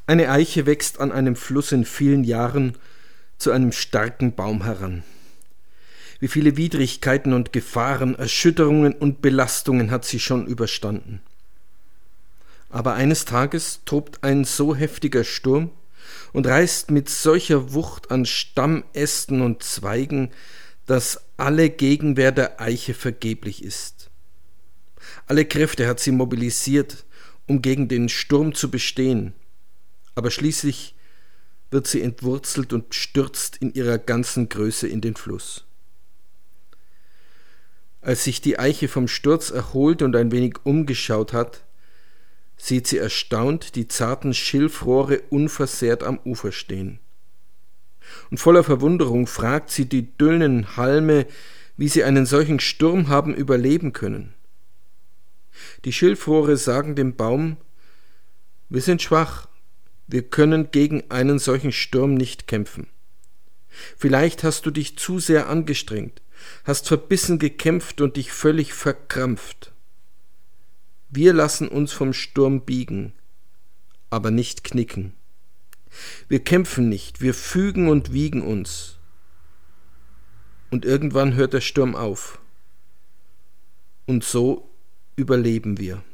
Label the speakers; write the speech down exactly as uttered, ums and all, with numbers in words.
Speaker 1: Eine Eiche wächst an einem Fluss in vielen Jahren zu einem starken Baum heran. Wie viele Widrigkeiten und Gefahren, Erschütterungen und Belastungen hat sie schon überstanden. Aber eines Tages tobt ein so heftiger Sturm und reißt mit solcher Wucht an Stammästen und Zweigen, dass alle Gegenwehr der Eiche vergeblich ist. Alle Kräfte hat sie mobilisiert, um gegen den Sturm zu bestehen, aber schließlich wird sie entwurzelt und stürzt in ihrer ganzen Größe in den Fluss. Als sich die Eiche vom Sturz erholt und ein wenig umgeschaut hat, sieht sie erstaunt die zarten Schilfrohre unversehrt am Ufer stehen. Und voller Verwunderung fragt sie die dünnen Halme, wie sie einen solchen Sturm haben überleben können. Die Schilfrohre sagen dem Baum: Wir sind schwach, wir können gegen einen solchen Sturm nicht kämpfen. Vielleicht hast du dich zu sehr angestrengt, hast verbissen gekämpft und dich völlig verkrampft. Wir lassen uns vom Sturm biegen, aber nicht knicken. Wir kämpfen nicht, wir fügen und wiegen uns. Und irgendwann hört der Sturm auf. Und so überleben wir.